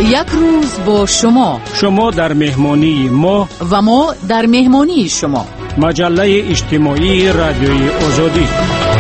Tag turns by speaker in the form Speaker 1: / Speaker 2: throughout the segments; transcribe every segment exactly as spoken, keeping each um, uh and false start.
Speaker 1: یک روز با شما،
Speaker 2: شما در مهمانی ما
Speaker 1: و ما در مهمانی شما.
Speaker 2: مجله اجتماعی رادیوی آزادی.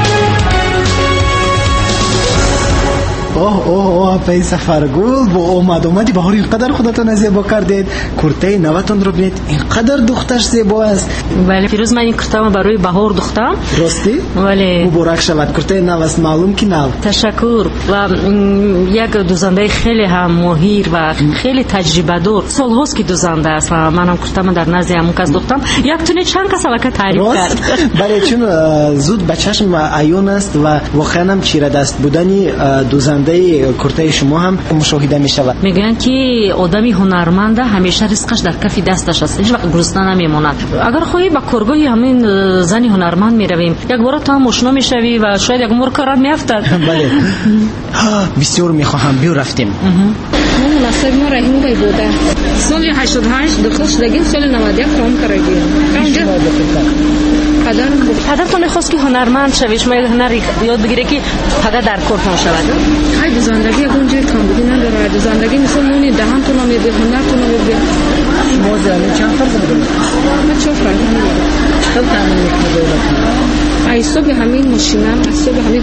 Speaker 3: اوه اوه اوه پای سفرگل با اومد اومدی بهار اینقدر خودتون زیبا کردید. کرته نوتون رو ببینید اینقدر دخترش زیبا است.
Speaker 4: بله فیروز، من این کرته‌ام برای بهار دوختم.
Speaker 3: راستی؟
Speaker 4: بله.
Speaker 3: مبارک شود. کرته نو است، معلوم که نو.
Speaker 4: تشکر. و یک دوزنده خیلی هم ماهر و خیلی تجربه دار. سال‌هاست که دوزنده است و منم کرته‌ام در نزد همون کس دوختم. یک تونه چند کس البته تعریف کرد.
Speaker 3: بله چون زود به چشم عیان است و واقعا هم چیره دست بودنی دوزنده کرته شما هم مشاهده می شود.
Speaker 4: میگن که آدمی هنرمند همیشه رزقش در کف دستش است، هیچ وقت گرسنه نمیماند. اگر خواهی با کارگاه همین زن هنرمند میرویم، یک بار تو هم آشنا میشوی و شاید یک مور کارت میافتد.
Speaker 3: بله بسیار میخواهم بیو رفتیم.
Speaker 5: من مناسب ما رحیم بای بوده سال هشتاد و هشت داخل شدگیم، سال نود و یک کام کردیم. اونجا پدرم بود.
Speaker 4: پدرتون میخواست که هنرمند شوی، شما یک هنر یاد بگیره که فقط در کارتون شود.
Speaker 5: های دوزندگی اونجا کم بودی نداره. دوزندگی مثل مونی دهان تو نمی به هنر تو نمی به.
Speaker 3: شما زمین چند فرد دارید؟
Speaker 5: من چهار فرد دارم.
Speaker 3: خب تامین میکنید.
Speaker 5: ای صبح همین ماشینم، از صبح همین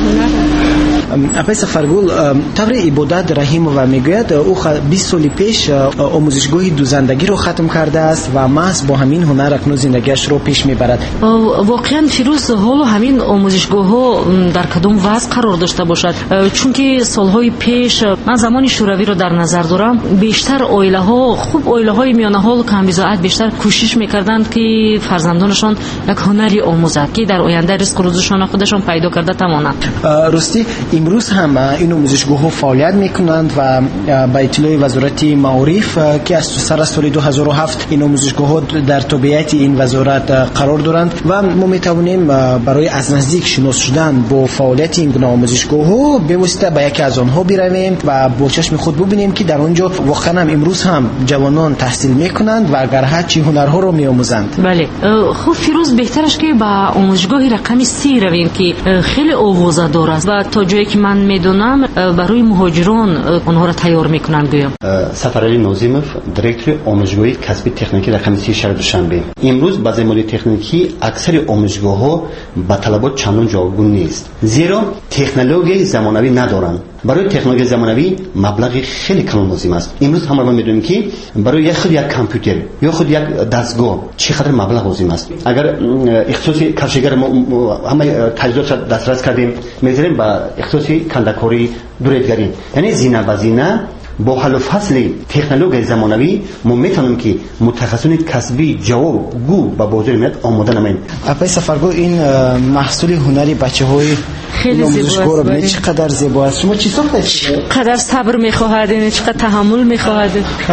Speaker 5: هنرم.
Speaker 3: اپای سفرگل طور عبادت رحیم و میگوید او بیست سال پیش آموزشگاه دوزندگی رو ختم کرده است و محض با همین هنر اکنون زندگیش رو پیش میبرد.
Speaker 4: واقعا فیروز، حالا همین آموزشگاه ها در کدام وضع قرار داشته باشد؟ چون که سالهای پیش من زمانی شوروی رو در نظر دارم، بیشتر عائله ها، خوب عائله های میانه حال کم بضاعت بیشتر کوشش میکردند که فرزندانشان یک هنری آموزد که در آینده رزق روزشان خودشان پیدا کرده تماما.
Speaker 3: راستی امروز هم این آموزشگاه ها فعالیت میکنند و با اطلاع وزارت معارف که از سر سال دو هزار و هفت این آموزشگاه ها در تابعیت این وزارت قرار دارند و ما میتوانیم برای از نزدیک شناس شدن با فعالیت این گونه آموزشگاه ها به واسطه به یکی از آنها برویم و با چشم خود ببینیم که در اونجا واقعا هم امروز هم جوانان تحصیل میکنند و اگر هرچی هنرها رو میآموزند.
Speaker 4: بله خب فیروز، بهترش که با آموزشگاه رقم سی رویم که خیلی آوازه دار است و تا جایی که من میدونم برای مهاجران اونها را تیار میکنن. گویم
Speaker 6: سفرعلی ناظمов، دایرکتور آموزشگاه کسبی تکنیکی رقم سی شهر دوشنبه. امروز با زمینه تکنیکی اکثر آموزشگاه ها با طلبات چندان جوابگو نیست، زیرا تکنولوژی زمانوی ندارند. برای تکنولوژی زمانوی مبلغ خیلی کم لازم است. امروز همه ما میدونیم که برای یک خود یک کامپیوتر یا خود یک دستگاه چقدر مبلغ لازم است. اگر اختصاصی کارشگر ما همه تجهیزات دسترس کردیم، میذاریم با اختصاصی کندکاری دوره‌گیری، یعنی زینه و زینه با حل و فصل تکنولوژی زمانوی ما میتونیم که متخصصین کسبی جوابگو با بازار میاد آماده نماییم.
Speaker 3: اپای سفرگل این محصول هنری بچه‌های
Speaker 4: خیلی زیبا است.
Speaker 3: چقدر زیبا است. شما چی ساختید؟
Speaker 4: چقدر صبر میخواهد، این چقدر تحمل میخواهد.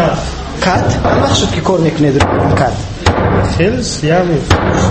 Speaker 3: کات وقت شد که کار میکنید کات
Speaker 7: خیلی سیاه می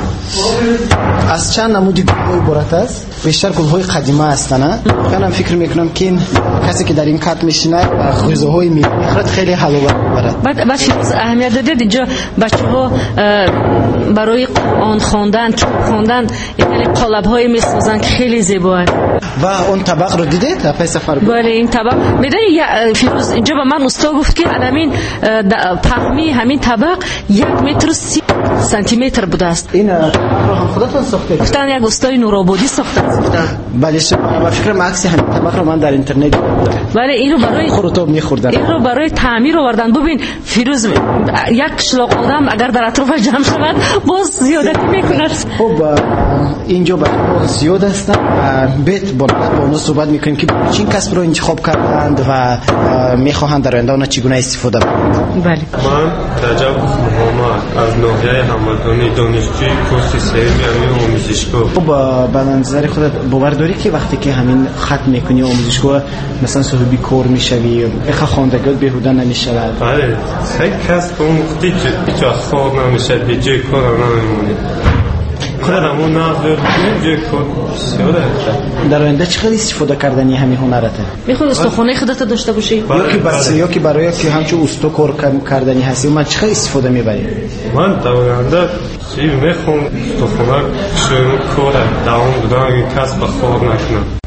Speaker 3: از چند نمودی گل‌های عبارت است؟ بیشتر گل‌های قدیمی هستند. منم فکر میکنم که این کسی که در این کات میشینه غذاهای میخورد خیلی حلاوت میبرد.
Speaker 4: بعد بعد فیروز اهمیت داده اینجا بچه‌ها برای قرآن خواندن، خواندن یعنی قالب‌های میسازن که خیلی زیباست.
Speaker 3: و اون طبق رو دیدید؟ اپای سفرگل.
Speaker 4: بله این طبق میدونی فیروز، اینجا به من استاد گفت که همین پهمی همین طبق یک متر و سی سانتی متر بوده است.
Speaker 3: این رو هم خودتون ساختید؟
Speaker 4: گفتن یک استاد نورآبادی ساختن.
Speaker 3: بله شما فکر عکس همین طبق رو من در اینترنت دیدم.
Speaker 4: بله اینو برای
Speaker 3: خروتاب می‌خوردن.
Speaker 4: اینو برای تعمیر آوردن. ببین فیروز، یک شلاق آدم اگر در اطراف جمع شود باز زیادتی میکند.
Speaker 3: خب اینجا با زیاد هستن و بیت با اونها صحبت میکنیم که چین کسب رو انتخاب کردند و میخواهند در آینده اونها چگونه استفاده کنند.
Speaker 4: بله
Speaker 7: من رجب محمد از ناحیه همدانی دانشجوی کورس سوم آموزشگاه.
Speaker 3: خب به نظر خودت باور داری که وقتی که همین ختم میکنی آموزشگاه مثلا صاحبی کار میشوی، اخ خواندگیت بهوده نمیشود؟
Speaker 7: بله یک کسب اون وقتی جا خواب نمیشه به جای کار نمیمونه. کارمون نظر جای کار سیاره.
Speaker 3: در آینده چقدر استفاده کردنی همین هنرته؟
Speaker 4: میخوای استخونه خودت داشته باشی؟
Speaker 3: یا که بس یا که برای که همچون استو کار کردنی هستی من چقدر استفاده میبری؟
Speaker 7: من در آینده چی میخوام استخونه شروع کار دوام دادن کسب خواب نکنم.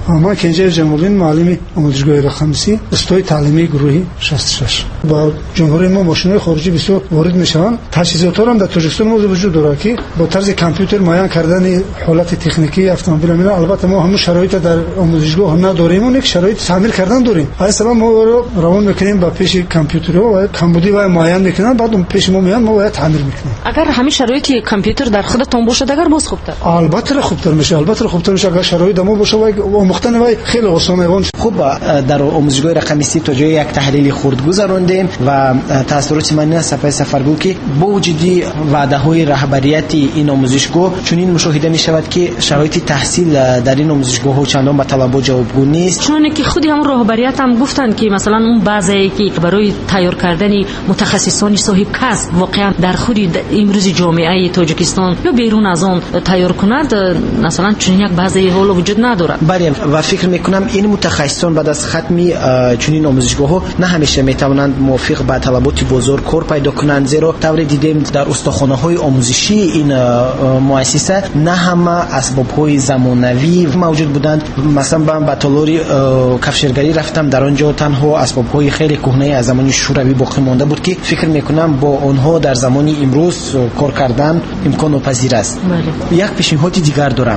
Speaker 8: من کنجه جمالین معلم آموزشگاه رقمسی استاد تعلیمی گروهی شصت و شش با جمهوری ما ماشین‌های خارجی بسیار وارد میشن. تجهیزات هم در تاجیکستان موجود وجود داره که با طرز کامپیوتر معین کردن حالت تکنیکی اتومبیل میره. البته ما هم شرایط در آموزشگاه هم نداریم، اون یک شرایط تعمیر کردن داریم. اصلا ما رو روان میکنیم با پیش کامپیوترها و کمبودی و معین میکنن، بعد اون پیش ما میان ما باید تعمیر میکنیم.
Speaker 4: اگر همین شرایط کامپیوتر در خودتون باشه اگر باز خوبتر
Speaker 8: البته خوبتر میشه، البته خوبتر میشه اگر شرایط ما باشه و آموختن و خیلی آسانه.
Speaker 3: خوب در آموزشگاه رقمسی تا جای یک تحلیل خرد گذراندیم و تاثیرات من سپاه سفرگو که با وجود وعده های رهبریت این آموزشگاه چنین مشاهده می شود که شرایط تحصیل در این آموزشگاه ها چندان به طلبها جوابگو نیست،
Speaker 4: چون که خودی هم رهبریت هم گفتن که مثلا اون بعضی که برای تیار کردن متخصصان صاحب کسب واقعا در خود امروز جامعه تاجیکستان یا بیرون از آن تیار کنند، مثلا چنین یک بعضی حال وجود نداره.
Speaker 3: بله و فکر میکنم این متخصصان بعد از ختم چنین آموزشگاه ها نه همیشه میتوانند موافق با طلبات بزرگ کار پیدا کنند، زیرا طور دیدیم در استخوانه های آموزشی این مؤسسه نه همه اسباب های زمانوی موجود بودند. مثلا من به تالاری کفشرگری رفتم، در آنجا تنها اسباب های خیلی کهنه از زمان شوروی باقی مانده بود که فکر میکنم با آنها در زمان امروز کار کردن امکان پذیر است. بله. یک پیشنهاد دیگر دارم.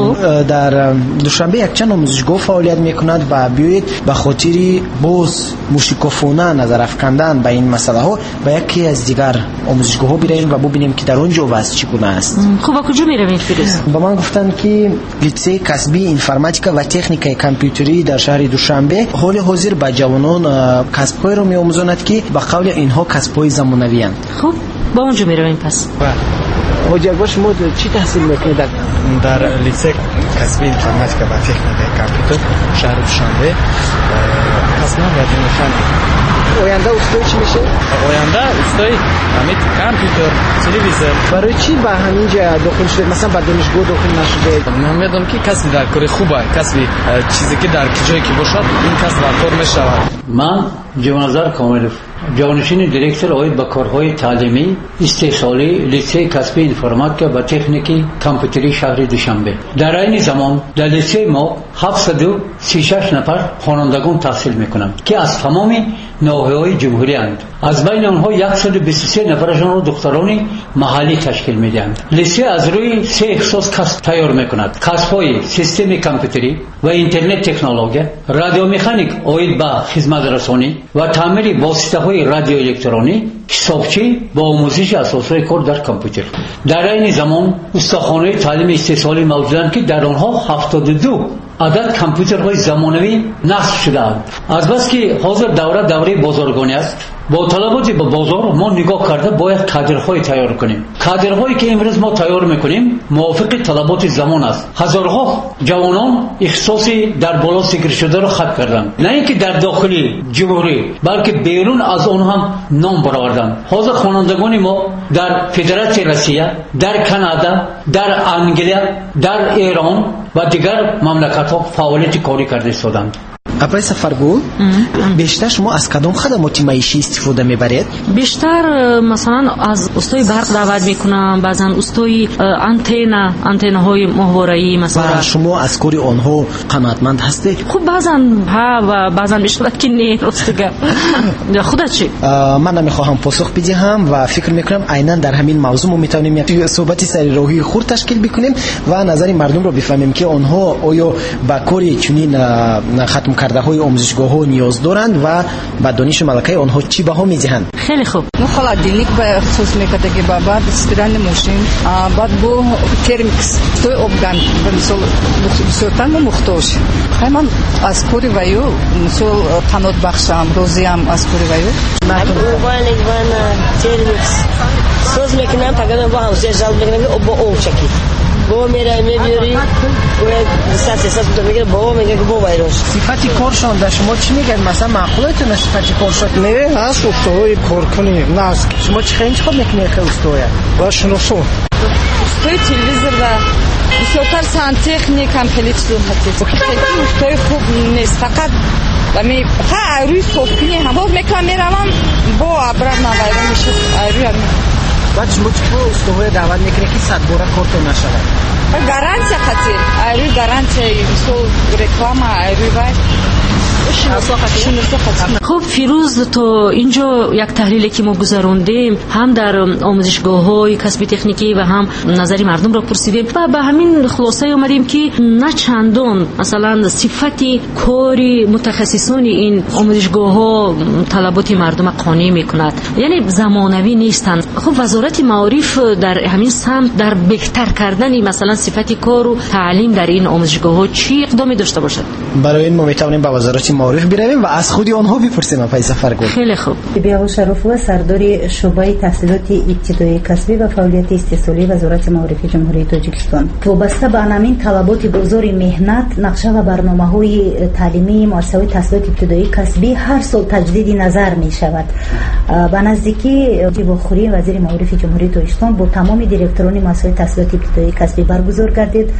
Speaker 3: در دوشنبه یک چند آموزشگاه فعالیت میکند و بیایید به خاطر باز موشیکافانه نظر افکندن به این مسئله ها و یکی از دیگر آموزشگاه ها بریم و ببینیم که در اونجا وضع چگونه است.
Speaker 4: خب کجا میرویم فیروز؟
Speaker 3: با من گفتن که لیسه کسبی اینفرماتیکا و تکنیک کامپیوتری در شهر دوشنبه حال حاضر به جوانان کسب‌های را می‌آموزاند که به قول اینها کسب‌های زمانوی اند.
Speaker 4: خب با اونجا میرویم پس.
Speaker 3: حاجی باش شما چی تحصیل میکنید در
Speaker 9: در لیسه کسبی اینفرماتیکا و تکنیک کامپیوتر شهر دوشنبه؟ اصلا رادیو مخانی.
Speaker 3: آینده استاد چی میشه؟
Speaker 9: آینده استاد همین کامپیوتر، تلویزیون.
Speaker 3: برای چی به همین جا داخل شده؟ مثلا به دانشگاه داخل نشده؟
Speaker 9: من میدونم که کسی در کار خوبه، کسی چیزی که در جایی که باشد این کس در کار میشود.
Speaker 10: من جوانزار کاملوف، جانشین دیرکتور آید به کارهای تعلیمی استحصالی لیسه کسبی اینفرماتیکا و تکنیکی کامپیوتری شهر دوشنبه. در این زمان در لیسه ما هفتصد و سی و شش نفر خوانندگان تحصیل میکنند که از تمام ناحیه‌های جمهوری اند. از بین آنها صد و بیست و سه نفرشان را دختران محلی تشکیل میدهند. لیسه از روی سه اختصاص کسب تیار میکند: کسب‌های سیستم کامپیوتری و اینترنت تکنولوژی، رادیو مکانیک آید به خدمت رسانی و تعمیر واسطه‌های رادیو الکترونی، حسابچی با آموزش اساسهای کار در کامپیوتر. در این زمان استخوان‌های تعلیم استحصالی موجودند که در آنها هفتاد و دو عدد کامپیوترهای زمانوی نصب شده‌اند. از بس که حاضر دوره دوره بازرگانی است، با طلبات به بازار ما نگاه کرده باید کادرهای تیار کنیم. کادرهایی که امروز ما تیار میکنیم موافق طلبات زمان است. هزارها جوانان اختصاصی در بالا ذکر شده را ختم کردند، نه اینکه در داخل جمهوری بلکه بیرون از آن هم نام برآوردند. حاضر خوانندگان ما در فدراسیون روسیه، در کانادا، در انگلیس، در ایران و دیگر مملکت‌ها فعالیت کاری کرده ایستادند.
Speaker 3: آقای سفرگو، بیشتر شما از کدام خدمات معیشی استفاده میبرید؟
Speaker 4: بیشتر مثلا از استای برق دعوت میکنم، بعضا استای آنتنا، آنتناهای ماهواره‌ای مثلا.
Speaker 3: و شما از کاری آنها قناعتمند هستید؟
Speaker 4: خب بعضا ها و بعضا بیشتر که نه راستگه. خودت چی؟
Speaker 3: من نمیخواهم پاسخ بدهم و فکر میکنم عیناً در همین موضوع ما میتونیم یک صحبت سری راهی خورد تشکیل بکنیم و نظر مردم رو بفهمیم که آنها آیا با کاری چنین ختم کرده های آموزشگاه ها نیاز دارند و با دانش ملکه آنها چی بها میدهند.
Speaker 4: خیلی خوب.
Speaker 11: نو холодильник به خصوص میکرده که بابا استران ماشین بعد بو ترمیکس توی обган مثلا سوتن محتاج همون از کوری ویو مثلا تنود بخشم روزیم از کوری ویو
Speaker 12: من ولی من ترمیکس سوز میکنم تا با هم جال میکنم با اون چکی بابا میره میبری و ساعت ساعت تو میگه بابا میگه که بابا ایروش
Speaker 3: صفتی کارشون در شما چی میگن؟ مثلا معقولتونه صفتی کارشون
Speaker 8: نه هست استوی کار کنی نه
Speaker 3: شما چه انتخاب میکنید که استوی
Speaker 8: و شناسو
Speaker 11: استوی تلویزیون و بسیار سانتخنیک هم خیلی چیزون هستی استوی خوب نیست فقط و می ها روی صوفی هم باز میکنم میروم با ابرم نوایرم میشه روی هم
Speaker 3: بعد شما چطور استوی دعوت میکنه که صد باره کارتون نشود؟
Speaker 11: гарантия хотим, а руй гарантия сол реклама, а руй вай
Speaker 4: خب فیروز تو اینجا یک تحلیلی که ما گذروندیم هم در آموزشگاه‌های کسبی تکنیکی و هم نظری مردم را پرسیدیم و به همین خلاصه اومدیم که نه چندان مثلا صفتی کاری متخصصان این آموزشگاه‌ها طلبات مردم قانع می‌کند، یعنی زمانوی نیستند. خب وزارت معارف در همین سمت در بهتر کردن مثلا صفتی کار و تعلیم در این آموزشگاه‌ها چی اقدامی داشته باشد؟
Speaker 3: برای این ما می‌توانیم به وزارت معارف برویم و از خود آنها بپرسیم. پای سفرگل
Speaker 4: خیلی خوب.
Speaker 13: بیا شرف سردار شعبه تحصیلات ابتدایی کسبی و فعالیت استحصالی وزارت معارف جمهوری تاجیکستان وابسته به همین طلبات بازار مهنت نقشه و برنامه‌های تعلیمی مؤسسه‌های تحصیلات ابتدایی کسبی هر سال تجدید نظر می‌شود. به نزدیکی واخوری وزیر معارف جمهوری تاجیکستان با تمام دیرکتوران مؤسسه‌های تحصیلات ابتدایی کسبی برگزار گردید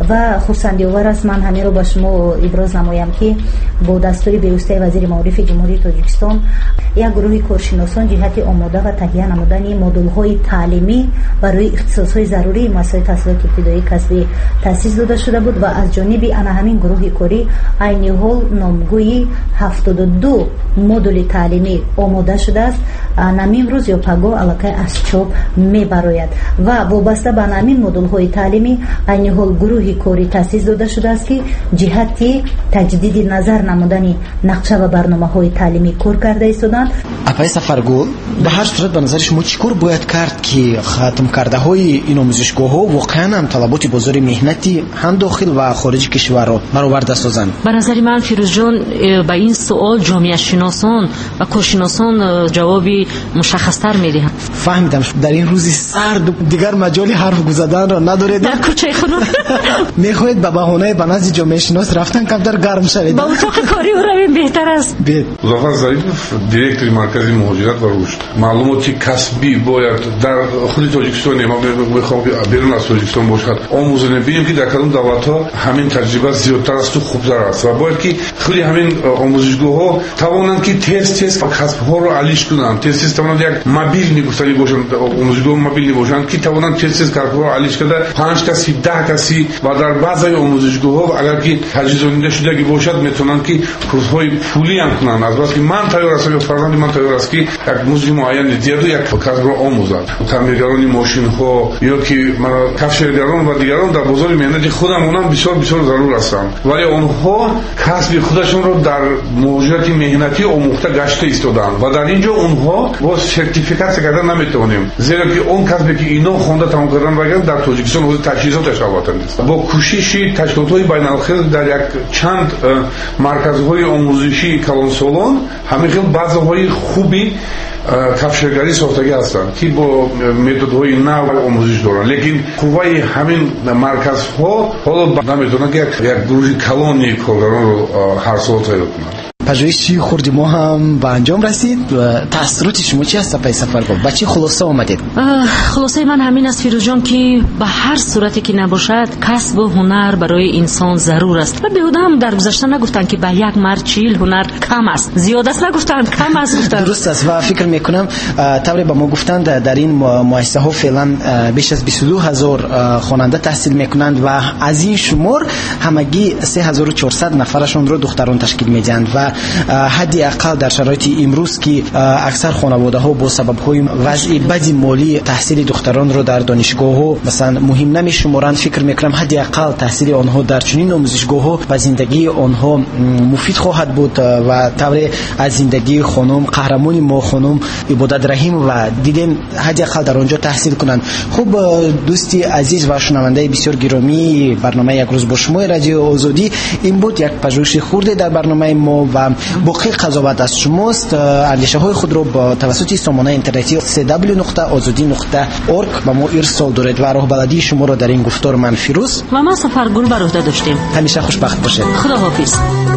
Speaker 13: و خرسندی آور است من همین رو با شما ابراز نمایم که با دستور بیوسته وزیر معارف جمهوری تاجیکستان یک گروه کارشناسان جهت آماده و تهیه نمودن مدل‌های تعلیمی برای اختصاص‌های ضروری مؤسسات تحصیلات ابتدایی کسبی تأسیس داده شده بود و از جانب آن همین گروه کاری عین حال نامگویی هفتاد و دو مدل تعلیمی آماده شده است. نمیم روز یا پگاه علاقه از چاپ می‌براید و وابسته به همین مدل‌های تعلیمی عین حال گروه کاری تأسیس داده شده است که جهت تجدید نظر نمودن نقشه و برنامه‌های تعلیمی کار کرده ایستادند.
Speaker 3: اپای سفرگل به هر صورت به نظر شما چیکار باید کرد که ختم کرده های این آموزشگاه‌ها واقعا هم طلبات بازار مهنتی هم داخل و خارج کشور را برآورده سازند؟
Speaker 4: به نظر من فیروز جان به این سوال جامعه شناسان و کارشناسان جوابی مشخص‌تر می‌دهند.
Speaker 3: فهمیدم. در این روزی سرد دیگر مجال حرف گزیدن را ندارید.
Speaker 4: در کوچه خانم
Speaker 3: می‌خواهید به بهانه به نزد جامعه شناس رفتن کمتر گرم شوید.
Speaker 4: با اتاق کاری او رویم بهتر است.
Speaker 14: مظفر ظریفов директори маркази муҳоҷират ва рушд маълумоти касбӣ бояд дар худи тоҷикистон ма мехоҳам берун аз тоҷикистон бошад омӯзонем бинем ки дар кадом давлатҳо ҳамин таҷриба зиёдтар асту хубтар аст ва бояд ки худи ҳамин омӯзишгоҳҳо тавонанд ки тез тез касбҳоро алиш кунанд, тез тез тавонанд як мобилни гуфтани бошанд, омӯзишгоҳ мобилни бошанд ки тавонанд тез тез касбҳоро алиш карда панҷ каси даҳ каси ва дар баъзаи омӯзишгоҳҳо агар ки таҷҳизонида шудагӣ бошад метавонанд ки курсҳои пулиам кунанд. аз ки ман тайёр ҳастам ё фарзанди ман тайёр аст ки як музди муайяни дигаду як касбро омӯзад. таъмиргарони мошинҳо ё ки кафшергарон ва дигарон дар бозори меҳнати худам онам бисёр бисёр зарур ҳастанд, вале онҳо касби худашонро дар муҳоҷирати меҳнатӣ омӯхта гашта истоданд ва дар ин ҷо онҳо боз сертификатсия кардан наметавонем, зеро ки он касбе ки ино хонда тамом кардан вагар дар тоҷикистон ҳозир таҷҳизоташ албатта нест. бо кӯшиши ташкилотҳои байналхилқ дар як чанд марказҳои омӯзишии калонсолон ҳамин хел баъзаҳои хуби кафшергарӣ сохтагӣ ҳастанд ки бо методҳои нав омӯзиш доранд, лекин қувваи ҳамин марказҳо ҳоло наметавонанд ки як гурӯҳи калони коргаронро ҳар сол тайёр кунанд.
Speaker 3: پژوهشی خردی ما هم به انجام رسید و تأثیرات شما چی هست پای سفرگاه؟ با چی خلاصه آمدید؟
Speaker 4: خلاصه من همین است فیروز جان که به هر صورتی که نباشد کسب و هنر برای انسان ضرور است و بیهوده هم در گذشته نگفتن که به یک مرد چیل هنر کم است، زیاد است نگفتن، کم است گفتن.
Speaker 3: درست است و فکر میکنم طوری به ما گفتند در این مؤسسه ها فعلا بیش از بیست و دو هزار خواننده تحصیل میکنند و از این شمار همگی سه هزار و چهارصد نفرشون رو دختران تشکیل میدهند و حدی اقل در شرایط امروز که اکثر خانواده ها با سبب های وضع بد مالی تحصیل دختران رو در دانشگاه ها مثلا مهم نمیشمارند، فکر میکنم حدی اقل تحصیل آنها در چنین آموزشگاه ها و زندگی آنها مفید خواهد بود و طور از زندگی خانم قهرمان ما خانم عبادت رحیم و دیدیم حدی اقل در آنجا تحصیل کنند. خوب دوستی عزیز و شنونده بسیار گرامی برنامه یک روز با شما رادیو آزادی، این بود یک پژوهش خورده در برنامه ما و باقی قضاوت از شماست. اندیشه های خود رو با توسط سامانه اینترنتی سی دبلیو نقطه آزادی نقطه اورگ به ما ارسال دارید و راه بلدی شما رو در این گفتار من فیروز
Speaker 4: و ما سفرگل بر عهده داشتیم.
Speaker 3: همیشه خوشبخت باشید.
Speaker 4: خداحافظ.